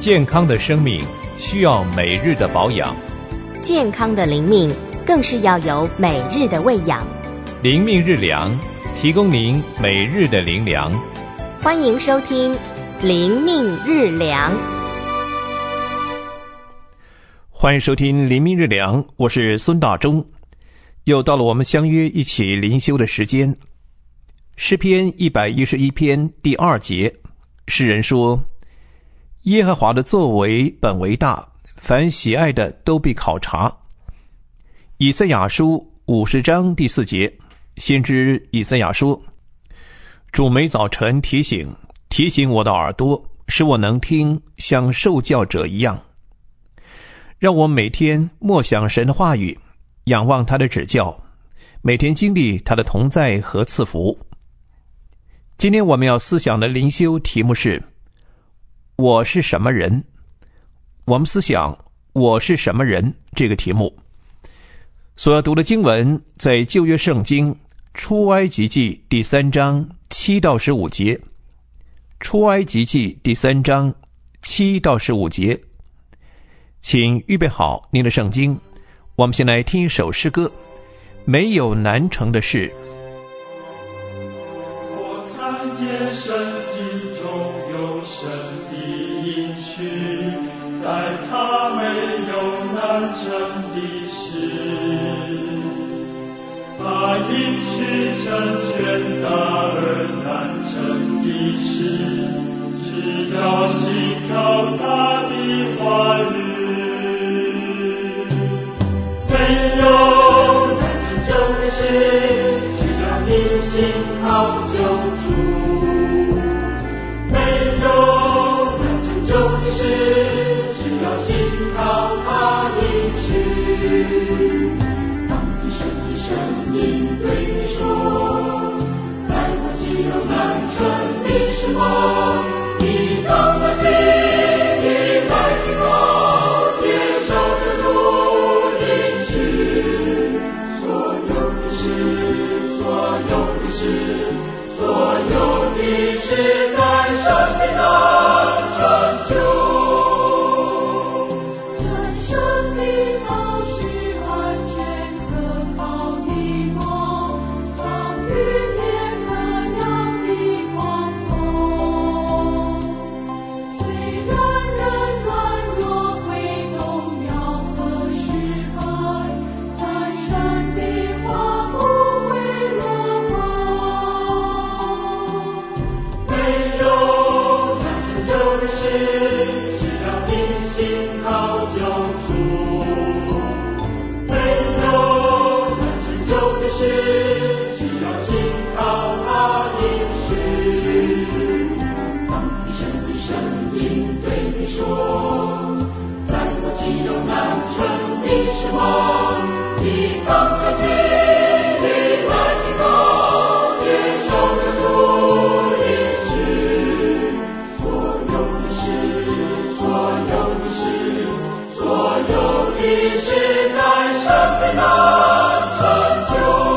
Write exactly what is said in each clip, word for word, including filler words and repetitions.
健康的生命需要每日的保养， 健康的灵命更是要有每日的喂养。 灵命日粮，提供您每日的灵粮。 欢迎收听灵命日粮。 欢迎收听灵命日粮，我是孙大中。又到了我们相约一起灵修的时间。诗篇一百一十一篇第二节，诗人说：耶和华的作为本为大，凡喜爱的都必考察。以赛亚书五十章第四节，先知以赛亚说：主每早晨提醒提醒我的耳朵，使我能听，像受教者一样。让我每天默想神的话语，仰望他的指教，每天经历他的同在和赐福。今天我们要思想的灵修题目是我是什么人。我们思想我是什么人这个题目所要读的经文在旧约圣经出埃及记第三章七到十五节。出埃及记第三章七到十五节。请预备好您的圣经，我们先来听一首诗歌，没有难成的事。 我看见圣经中有神的应许，在他没有难成的事，把应许成全大而难成的事，只要信靠他的话语。没有难成就的事，只要你信靠救主。没有难成就的事，只要信靠他应许。当你神的声音对你说，在我岂有难成的事吗？你当作心里来信靠，接受这主。所有的事，所有的事，所有的事在生命难成就。这生命都是安全可靠的梦，当遇见各样的狂风。虽然人软弱会动摇和失败，但神的话不会落空。没有难成就的事，只要你信靠救主。没有难成就的事，只要信靠他应许。当你神的声音对你说，在我岂有难成的事吗？你当作心里来信靠，接受这主应许。所有的事，所有的事，所有的事在生命难成就。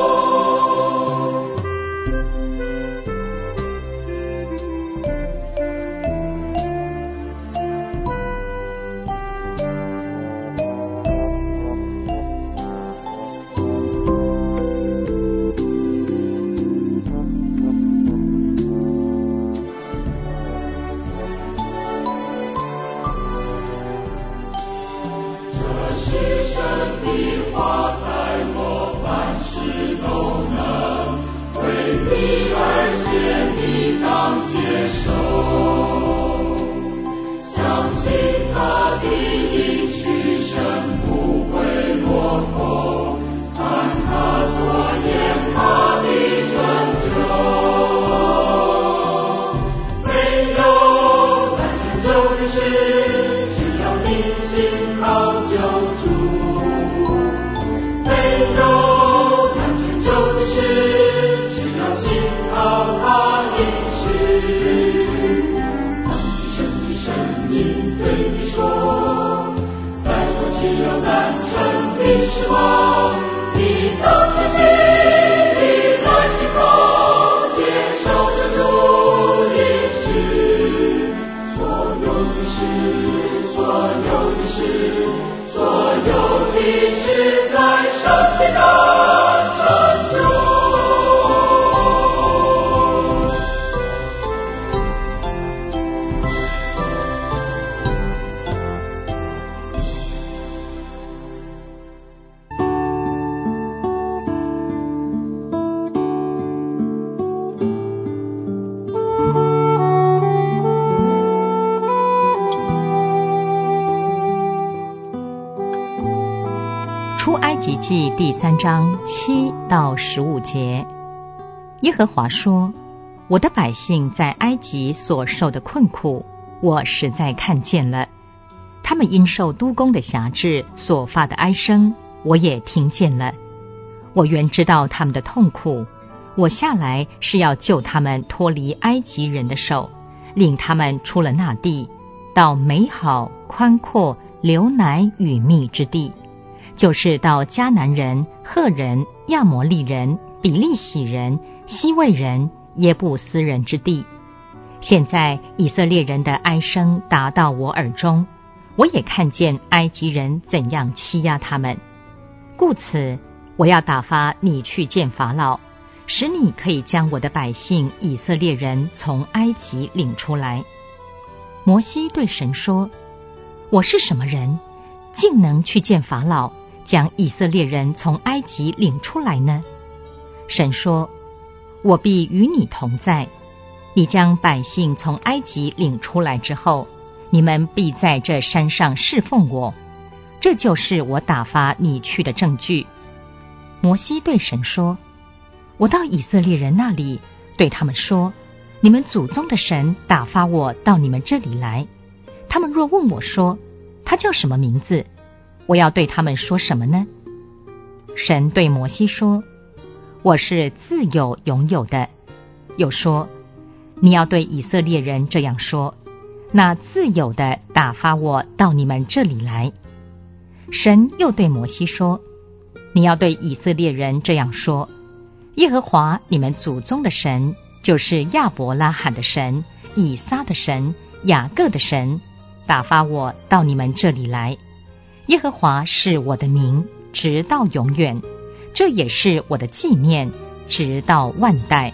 这是神的话，在我凡事都能为你而写，你当接受。相信他的应许，神不会落空，看他所言他的成就。没有难成就的事，只要你信靠救主。没有难成就的事，只要信靠他应许。当你神的声音对你说，在我岂有难成的事吗？你当作心里来信靠，接受这主应许。所有的事， 事，所有的事在上帝的成就。 出埃及记第三章七到十五节，耶和华说：我的百姓在埃及所受的困苦，我实在看见了；他们因受督工的辖制所发的哀声，我也听见了。我原知道他们的痛苦，我下来是要救他们脱离埃及人的手，领他们出了那地，到美好宽阔流奶与蜜之地，就是到迦南人、赫人、亚摩利人、比利洗人、西魏人、耶布斯人之地。现在以色列人的哀声达到我耳中，我也看见埃及人怎样欺压他们。故此，我要打发你去见法老，使你可以将我的百姓以色列人从埃及领出来。摩西对神说：我是什么人，竟能去见法老，将以色列人从埃及领出来呢？神说：我必与你同在，你将百姓从埃及领出来之后，你们必在这山上侍奉我，这就是我打发你去的证据。摩西对神说：我到以色列人那里，对他们说：你们祖宗的神打发我到你们这里来。他们若问我说，他叫什么名字？我要对他们说什么呢？神对摩西说：我是自有永有的。又说：你要对以色列人这样说，那自有的打发我到你们这里来。神又对摩西说：你要对以色列人这样说，耶和华你们祖宗的神，就是亚伯拉罕的神、以撒的神、雅各的神，打发我到你们这里来。耶和华是我的名，直到永远，这也是我的纪念，直到万代。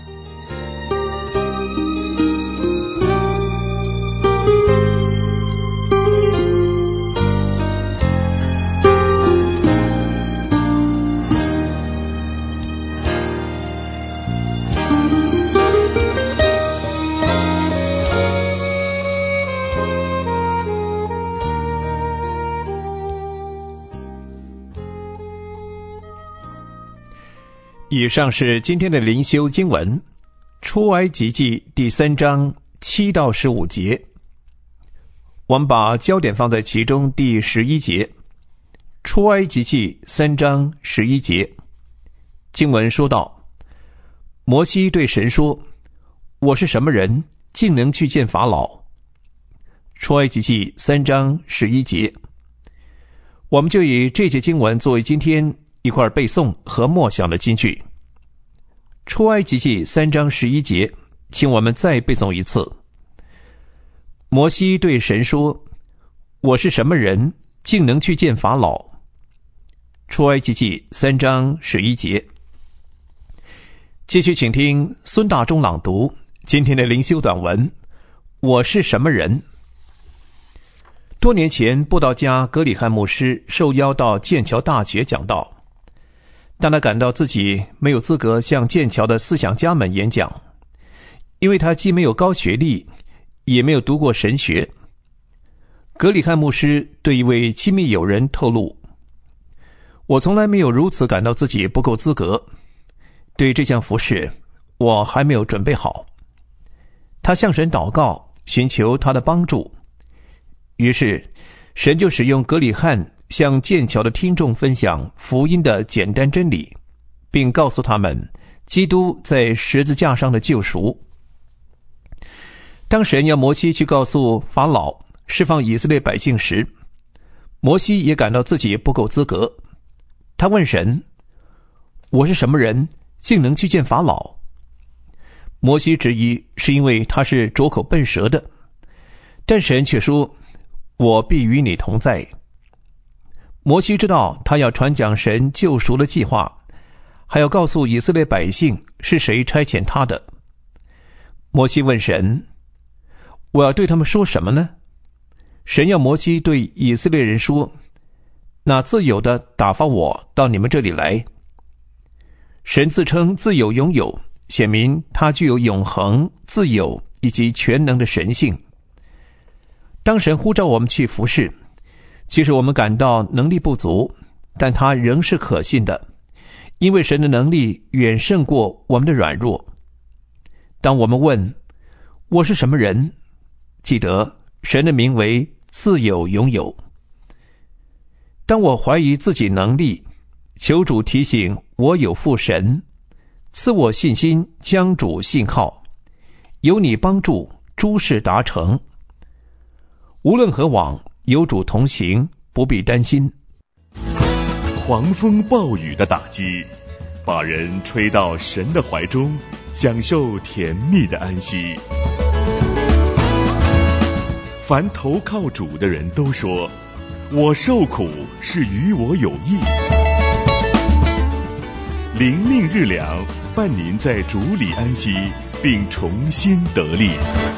以上是今天的灵修经文，出埃及记第三章七到十五节。我们把焦点放在其中第十一节，出埃及记三章十一节。经文说道：摩西对神说：我是什么人，竟能去见法老？出埃及记三章十一节。我们就以这节经文作为今天一块背诵和默想的金句。出埃及记三章十一节，请我们再背诵一次。摩西对神说：我是什么人，竟能去见法老？出埃及记三章十一节。继续请听孙大中朗读今天的灵修短文：我是什么人？多年前，布道家格里汉牧师受邀到剑桥大学讲道。但他感到自己没有资格向剑桥的思想家们演讲，因为他既没有高学历，也没有读过神学。格里汉牧师对一位亲密友人透露：我从来没有如此感到自己不够资格，对这项服事我还没有准备好。他向神祷告，寻求他的帮助。于是神就使用格里汉向剑桥的听众分享福音的简单真理，并告诉他们基督在十字架上的救赎。当神要摩西去告诉法老释放以色列百姓时，摩西也感到自己不够资格。他问神：我是什么人，竟能去见法老？摩西质疑是因为他是拙口笨舌的，但神却说：我必与你同在， 摩西知道他要传讲神救赎的计划，还要告诉以色列百姓是谁差遣他的。摩西问神，我要对他们说什么呢？神要摩西对以色列人说，那自由的打发我到你们这里来。神自称自有永有，显明他具有永恒、自有以及全能的神性。当神呼召我们去服侍，即使我们感到能力不足，但他仍是可信的，因为神的能力远胜过我们的软弱。当我们问我是什么人，记得神的名为自有永有。当我怀疑自己能力，求主提醒我有父神，赐我信心，将主信靠，有你帮助，诸事达成。无论何往，有主同行，不必担心。 狂风暴雨的打击，把人吹到神的怀中，享受甜蜜的安息。凡投靠主的人都说，我受苦是与我有益。灵命日粮，伴您在主里安息，并重新得力。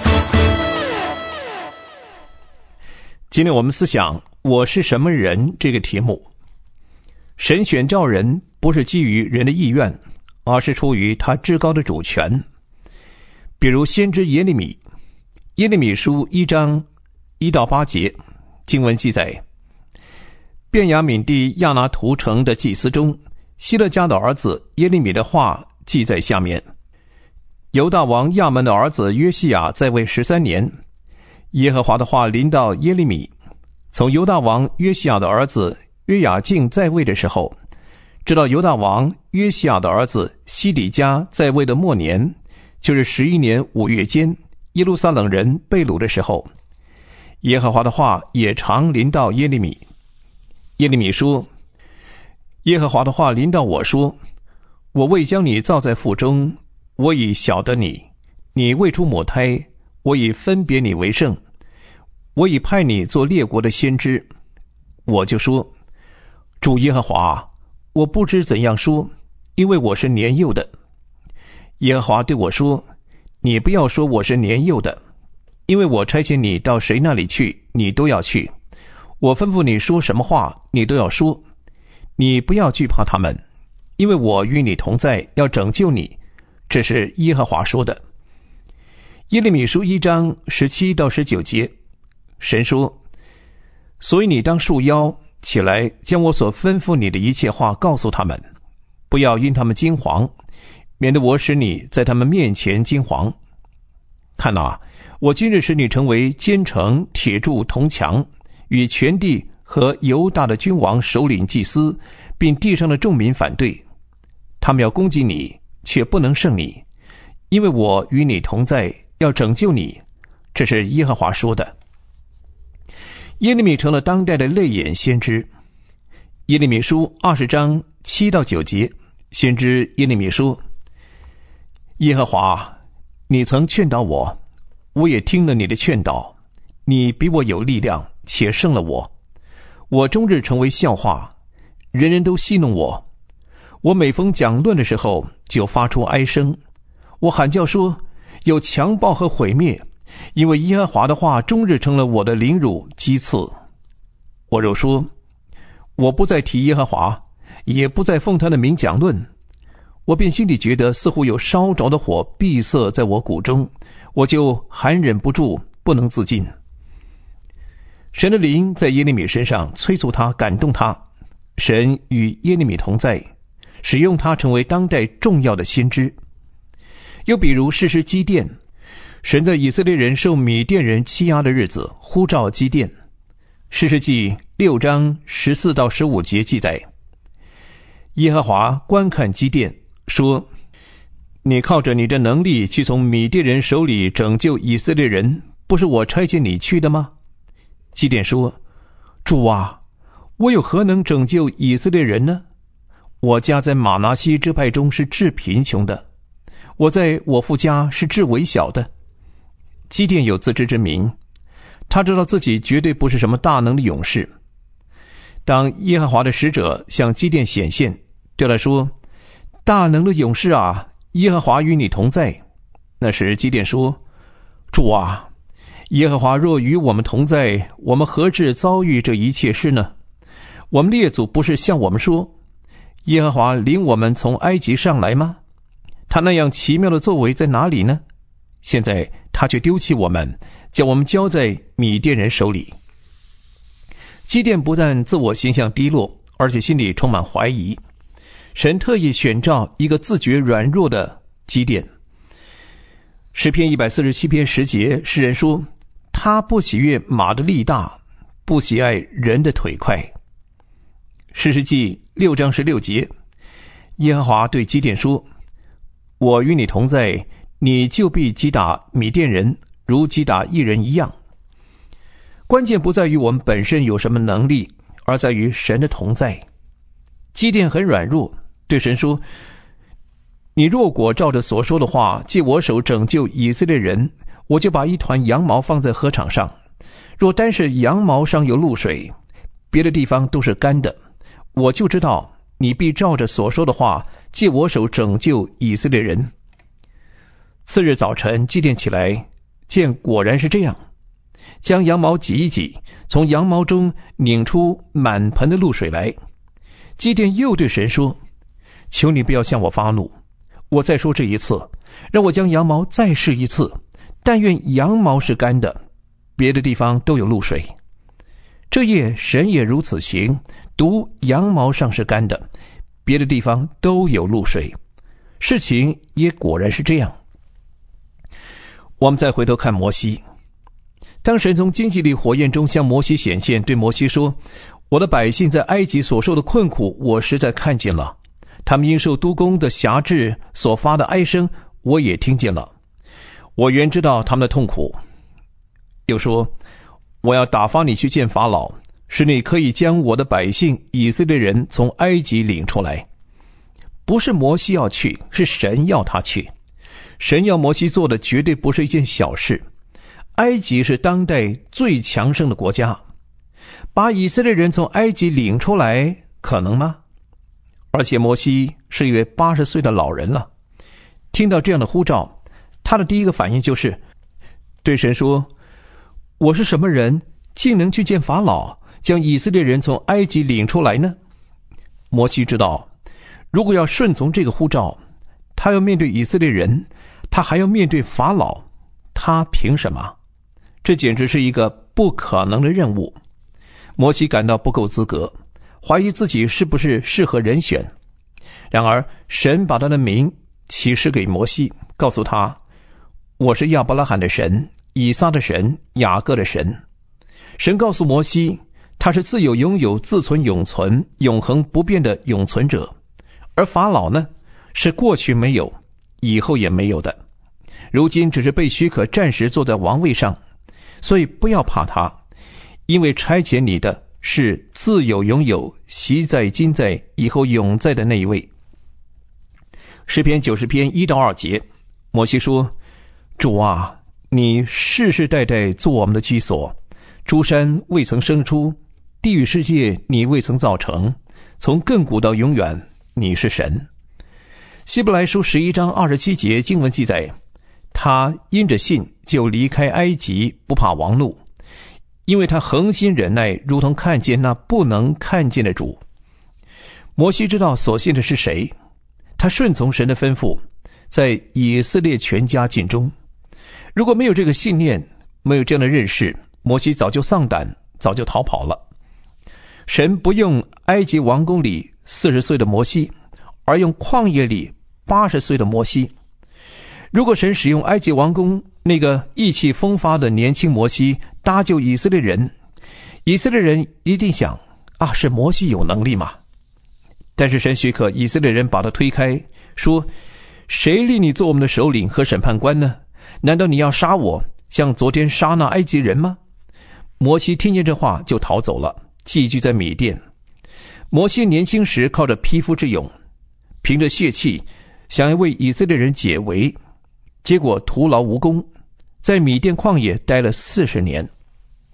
今天我们思想我是什么人这个题目。神选召人不是基于人的意愿，而是出于他至高的主权。比如先知耶利米，耶利米书一章一到八节，经文记载，便雅悯地亚拿图城的祭司中，希勒家的儿子耶利米的话记在下面。犹大王亚门的儿子约西亚在位十三年，耶和华的话临到耶利米，从犹大王约西亚的儿子约雅敬在位的时候，直到犹大王约西亚的儿子西底家在位的末年，就是十一年五月间，耶路撒冷人被掳的时候，耶和华的话也常临到耶利米。耶利米说，耶和华的话临到我说，我未将你造在腹中，我已晓得你，你未出母胎，我已分别你为圣，我已派你做列国的先知。我就说，主耶和华，我不知怎样说，因为我是年幼的。耶和华对我说，你不要说我是年幼的，因为我差遣你到谁那里去，你都要去，我吩咐你说什么话，你都要说。你不要惧怕他们，因为我与你同在，要拯救你。这是耶和华说的。耶利米书一章十七到十九节，神说，所以你当束腰起来，将我所吩咐你的一切话告诉他们，不要因他们惊惶，免得我使你在他们面前惊惶。看哪，我今日使你成为坚城、铁柱、铜墙，与全地和犹大的君王、首领、祭司，并地上的众民反对。他们要攻击你，却不能胜你，因为我与你同在，要拯救你。这是耶和华说的。耶利米成了当代的泪眼先知。耶利米书二十章七到九节，先知耶利米说，耶和华，你曾劝导我，我也听了你的劝导，你比我有力量，且胜了我。我终日成为笑话，人人都戏弄我。我每逢讲论的时候，就发出哀声。我喊叫说，有强暴和毁灭，因为耶和华的话终日成了我的凌辱讥刺。我若说，我不再提耶和华，也不再奉他的名讲论，我便心里觉得似乎有烧着的火闭塞在我骨中，我就含忍不住，不能自禁。神的灵在耶利米身上催促他，感动他。神与耶利米同在，使用他成为当代重要的先知。又比如士师基甸，神在以色列人受米甸人欺压的日子呼召基甸。士师记六章十四到十五节记载，耶和华观看基甸，说，你靠着你的能力去从米甸人手里拯救以色列人，不是我差遣你去的吗？基甸说，主啊，我有何能拯救以色列人呢？我家在玛拿西支派中是至贫穷的，我在我父家是至微小的。基甸有自知之明，他知道自己绝对不是什么大能的勇士。 当耶和华的使者向基甸显现，对他说：大能的勇士啊，耶和华与你同在。那时基甸说：主啊，耶和华若与我们同在，我们何至遭遇这一切事呢？我们列祖不是向我们说，耶和华领我们从埃及上来吗？他那样奇妙的作为在哪里呢？现在他却丢弃我们，将我们交在米甸人手里。基甸不但自我形象低落，而且心里充满怀疑。神特意选召一个自觉软弱的基甸。诗篇一百四十七篇十节，诗人说：他不喜悦马的力大，不喜爱人的腿快。士师记六章十六节，耶和华对基甸说：我与你同在，你就必击打米甸人，如击打一人一样。关键不在于我们本身有什么能力，而在于神的同在。基甸很软弱，对神说：你若果照着所说的话，借我手拯救以色列人，我就把一团羊毛放在禾场上，若单是羊毛上有露水，别的地方都是干的，我就知道你必照着所说的话，借我手拯救以色列人。次日早晨，基甸起来，见果然是这样，将羊毛挤一挤，从羊毛中拧出满盆的露水来。基甸又对神说：求你不要向我发怒，我再说这一次，让我将羊毛再试一次，但愿羊毛是干的，别的地方都有露水。这夜神也如此行，独羊毛上是干的，别的地方都有露水。事情也果然是这样。我们再回头看摩西，当神从荆棘里火焰中向摩西显现，对摩西说：我的百姓在埃及所受的困苦，我实在看见了，他们因受督工的辖制所发的哀声，我也听见了，我原知道他们的痛苦。又说：我要打发你去见法老，使你可以将我的百姓以色列人从埃及领出来。不是摩西要去，是神要他去。神要摩西做的绝对不是一件小事。埃及是当代最强盛的国家，把以色列人从埃及领出来，可能吗？而且摩西是一位八十岁的老人了，听到这样的呼召，他的第一个反应就是对神说：我是什么人，竟能去见法老，将以色列人从埃及领出来呢？摩西知道，如果要顺从这个呼召，他要面对以色列人，他还要面对法老，他凭什么？这简直是一个不可能的任务。摩西感到不够资格，怀疑自己是不是适合人选。然而神把他的名启示给摩西，告诉他：我是亚伯拉罕的神，以撒的神，雅各的神。神告诉摩西，他是自有拥有、自存永存、永恒不变的永存者。而法老呢，是过去没有，以后也没有的，如今只是被许可暂时坐在王位上。所以不要怕他，因为差遣你的是自有拥有、昔在今在以后永在的那一位。诗篇九十篇一到二节，摩西说：主啊，你世世代代做我们的居所，诸山未曾生出，地狱世界你未曾造成，从亘古到永远，你是神。希伯来书十一章二十七节经文记载，他因着信就离开埃及，不怕王怒，因为他恒心忍耐，如同看见那不能看见的主。摩西知道所信的是谁，他顺从神的吩咐，在以色列全家尽忠。如果没有这个信念，没有这样的认识，摩西早就丧胆，早就逃跑了。神不用埃及王宫里四十岁的摩西，而用旷野里八十岁的摩西。如果神使用埃及王宫那个意气风发的年轻摩西搭救以色列人，以色列人一定想啊，是摩西有能力嘛？但是神许可以色列人把他推开，说：谁立你做我们的首领和审判官呢？难道你要杀我，像昨天杀那埃及人吗？摩西听见这话就逃走了，寄居在米甸。摩西年轻时靠着匹夫之勇，凭着血气想要为以色列人解围，结果徒劳无功，在米甸旷野待了四十年。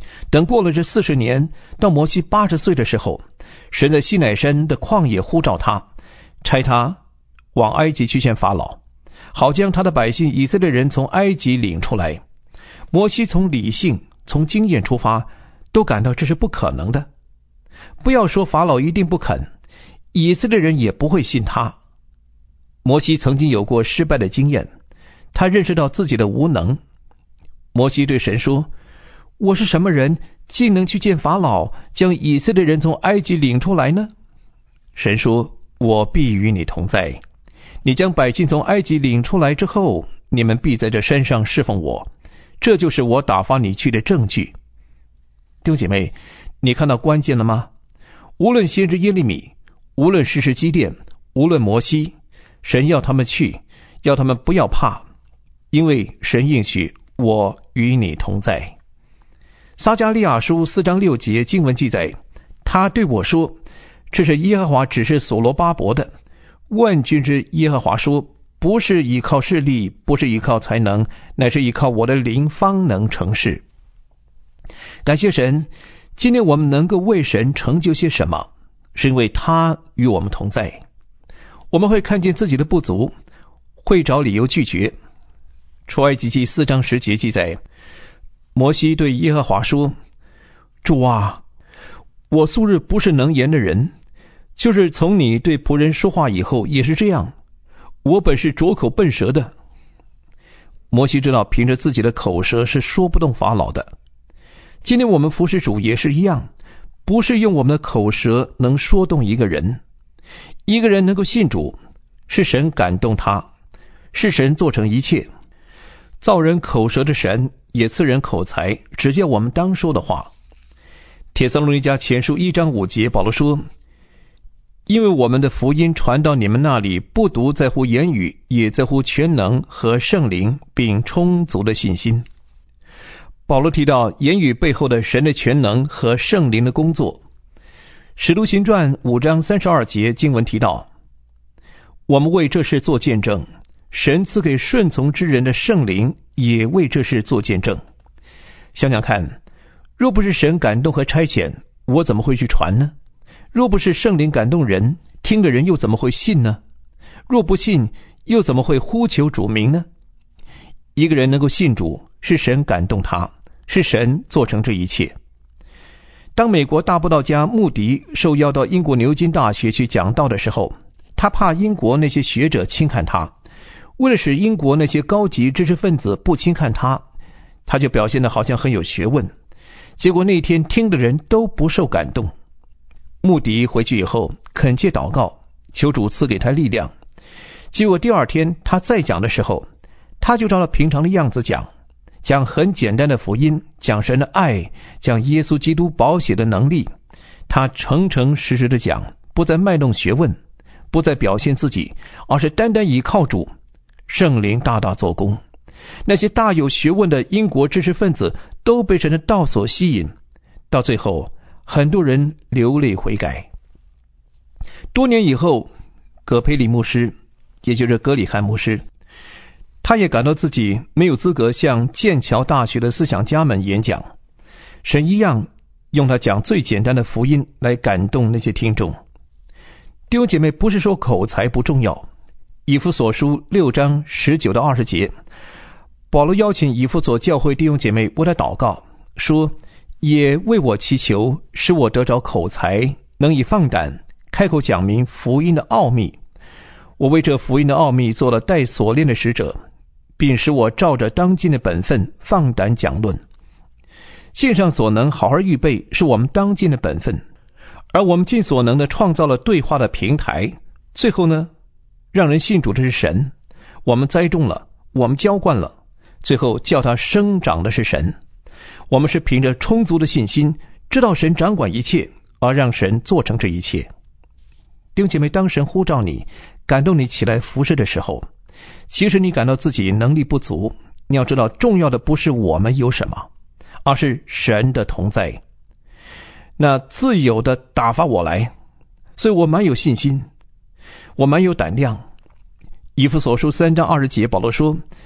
等过了这四十年，到摩西八十岁的时候，神在西乃山的旷野呼召他，差他往埃及去见法老，好将他的百姓以色列人从埃及领出来。摩西从理性、从经验出发，都感到这是不可能的。不要说法老一定不肯，以色列人也不会信他。摩西曾经有过失败的经验，他认识到自己的无能。摩西对神说：我是什么人，竟能去见法老，将以色列人从埃及领出来呢？神说：我必与你同在。你将百姓从埃及领出来之后，你们必在这山上侍奉我，这就是我打发你去的证据。弟兄姐妹，你看到关键了吗？无论先知耶利米，无论士师基甸，无论摩西，神要他们去，要他们不要怕，因为神应许我与你同在。撒迦利亚书四章六节经文记载，他对我说：这是耶和华指示所罗巴伯的。万军之耶和华说：不是依靠势力，不是依靠才能，乃是依靠我的灵方能成事。感谢神，今天我们能够为神成就些什么，是因为他与我们同在。我们会看见自己的不足，会找理由拒绝。出埃及记四章十节记载，摩西对耶和华说：主啊，我素日不是能言的人，就是从你对仆人说话以后也是这样，我本是拙口笨舌的。摩西知道凭着自己的口舌是说不动法老的。今天我们服侍主也是一样，不是用我们的口舌能说动一个人。一个人能够信主，是神感动他，是神做成一切。造人口舌的神也赐人口才，只叫我们当说的话。帖撒罗尼迦前书一章五节，保罗说：因为我们的福音传到你们那里，不独在乎言语，也在乎全能和圣灵，并充足的信心。保罗提到言语背后的神的全能和圣灵的工作。使徒行传五章三十二节经文提到，我们为这事做见证，神赐给顺从之人的圣灵也为这事做见证。想想看，若不是神感动和差遣，我怎么会去传呢？若不是圣灵感动人，听的人又怎么会信呢？若不信，又怎么会呼求主名呢？一个人能够信主，是神感动他，是神做成这一切。当美国大布道家穆迪受邀到英国牛津大学去讲道的时候，他怕英国那些学者轻看他，为了使英国那些高级知识分子不轻看他，他就表现得好像很有学问。结果那天听的人都不受感动。穆迪回去以后恳切祷告，求主赐给他力量。结果第二天他再讲的时候，他就照了平常的样子讲，讲很简单的福音，讲神的爱，讲耶稣基督宝血的能力。他诚诚实实的讲，不再卖弄学问，不再表现自己，而是单单倚靠主。圣灵大大做工，那些大有学问的英国知识分子都被神的道所吸引，到最后很多人流泪悔改。多年以后，葛培理牧师，也就是葛里汉牧师，他也感到自己没有资格向剑桥大学的思想家们演讲，神一样用他讲最简单的福音来感动那些听众。弟兄姐妹，不是说口才不重要。以弗所书六章十九到二十节，保罗邀请以弗所教会弟兄姐妹为他祷告，说：也为我祈求，使我得着口才，能以放胆开口讲明福音的奥秘。我为这福音的奥秘做了带锁链的使者，并使我照着当今的本分放胆讲论。尽上所能好好预备，是我们当今的本分，而我们尽所能的创造了对话的平台。最后呢，让人信主的是神，我们栽种了，我们浇灌了，最后叫它生长的是神。我们是凭着充足的信心，知道神掌管一切，而让神做成这一切。弟兄姐妹，当神呼召你，感动你起来服侍的时候，其实你感到自己能力不足，你要知道重要的不是我们有什么，而是神的同在。那自由的打发我来，所以我蛮有信心，我蛮有胆量。以弗所书三章二十节，保罗说：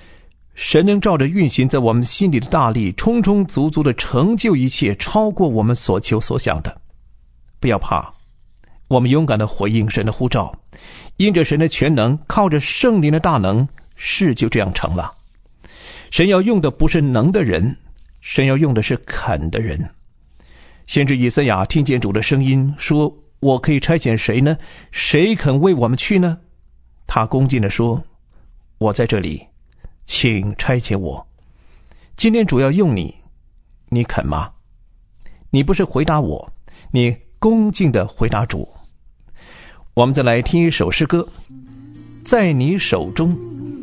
神能照着运行在我们心里的大力，充充足足的成就一切，超过我们所求所想的。不要怕，我们勇敢的回应神的呼召，因着神的全能，靠着圣灵的大能，事就这样成了。神要用的不是能的人，神要用的是肯的人。先知以赛亚听见主的声音，说：我可以差遣谁呢？谁肯为我们去呢？他恭敬地说：我在这里，请差遣我。今天主要用你，你肯吗？你不是回答我，你恭敬地回答主。我们再来听一首诗歌，在你手中。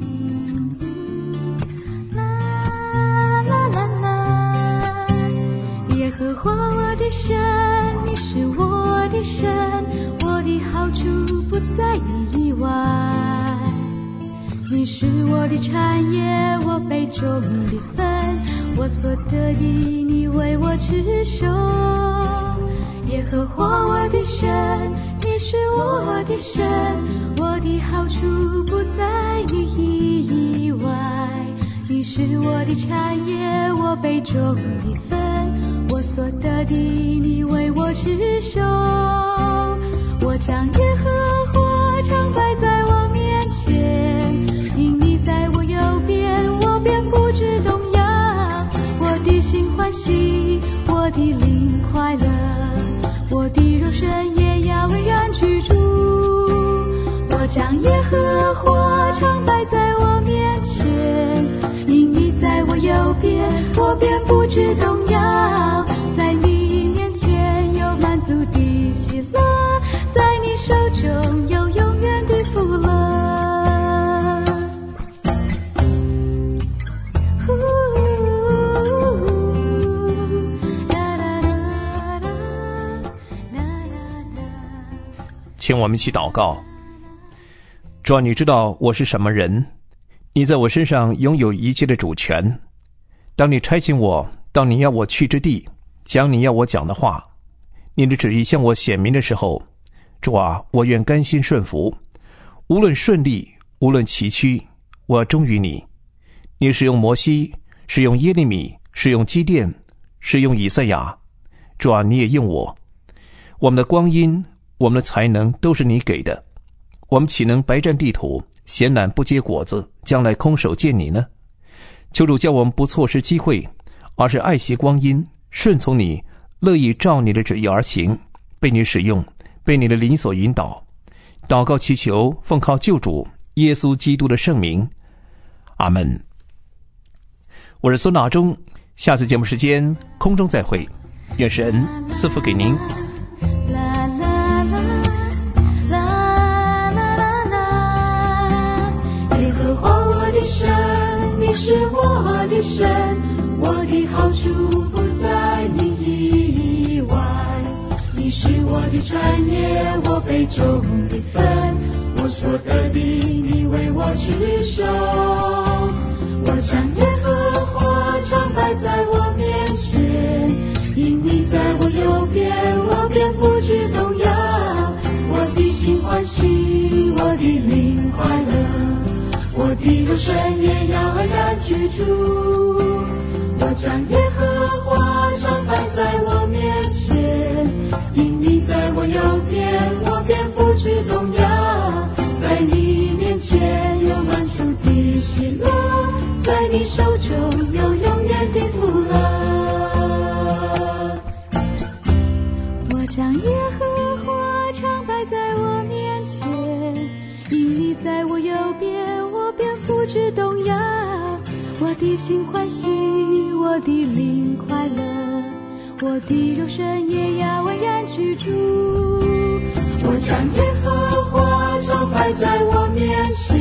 耶和华我的神，你是我的神，我的好处不在你以外。你是我的产业，我杯中的分，我所得的你为我持守。耶和华我的神，你是我的神，我的好处不在你以外。你是我的产业，我杯中的分，我所得的你为我持守。我将耶和华常摆在我面前，因你在我右边，我便不致动摇。我的心欢喜，我的灵快乐，我的肉身也要安然居住。我将耶和华常摆在我面前，因你在我右边，我便不致动摇。在你面前有满足的喜乐，在你手中有永远的福乐。 请我们一起祷告。主啊，你知道我是什么人，你在我身上拥有一切的主权。当你差遣我到你要我去之地，讲你要我讲的话，你的旨意向我显明的时候，主啊，我愿甘心顺服。无论顺利，无论崎岖，我要忠于你。你使用摩西，使用耶利米，使用基甸，使用以赛亚，主啊，你也用我。我们的光阴，我们的才能都是你给的，我们岂能白占地土，闲懒不结果子，将来空手见你呢？求主叫我们不错失机会，而是爱惜光阴，顺从你，乐意照你的旨意而行，被你使用，被你的灵所引导。祷告祈求，奉靠救主耶稣基督的圣名，阿们。我是孙大中，下次节目时间空中再会，愿神赐福给您。 你是我的神，我的好处不在你以外。你是我的产业，我杯中的分，我所得的你为我持守。我将耶和华常摆在我面前，因你在我右边，我便不致动摇。我的心欢喜，我的灵快乐，我的肉身也要安然居住。我将耶和华常摆在我面前，因你在我右边，我便不致动摇。在你面前有满足的喜乐，在你手中有永远的福乐。我将耶和华常摆在我面前，因你在我右边，我便不致动摇。我的心欢喜，我的灵快乐，我的肉身也要安然居住。我将耶和华常摆在我面前，